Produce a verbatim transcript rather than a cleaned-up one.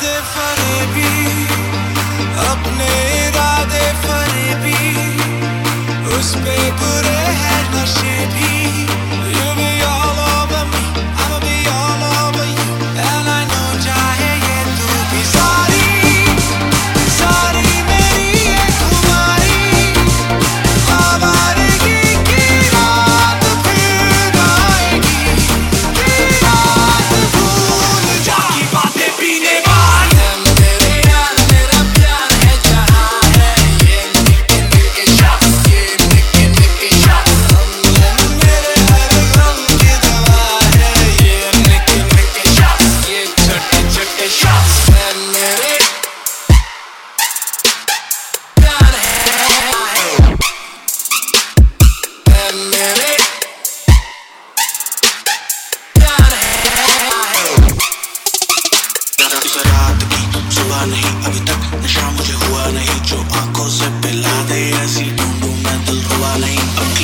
इरादे फरेबी, अपने इरादे फरेबी, उस पे बुरे हैं नशे भी। You be all over me, I'ma be all over you, and I know चाहे ये तू भी। सारी सारी मेरी ये खुमारी, आवारगी की रात फिर आएगी, की रात भूल जा की बातें पीने वाली। मेरे यार मेरा प्यार है जहाँ है, ये निके निके शॉट्स, ये निके निके शॉट्स। मेरे हर गम की दवा है, ये निके निके शॉट्स, ये छोटे छोटे शॉट्स। मेरे प्यार है, मेरे प्यार है। इस रात की सुबह नहीं अभी तक, नशा मुझे हुआ नहीं, जो आंखों से पिला दे ऐसी ढूंढूं मैं दिल रुबा नहीं।